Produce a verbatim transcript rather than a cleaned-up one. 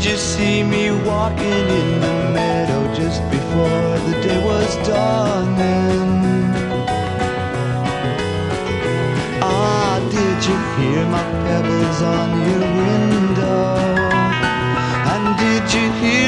you see me walking in the meadow just before the day was dawning? Ah, did you hear my pebbles on your window? And did you hear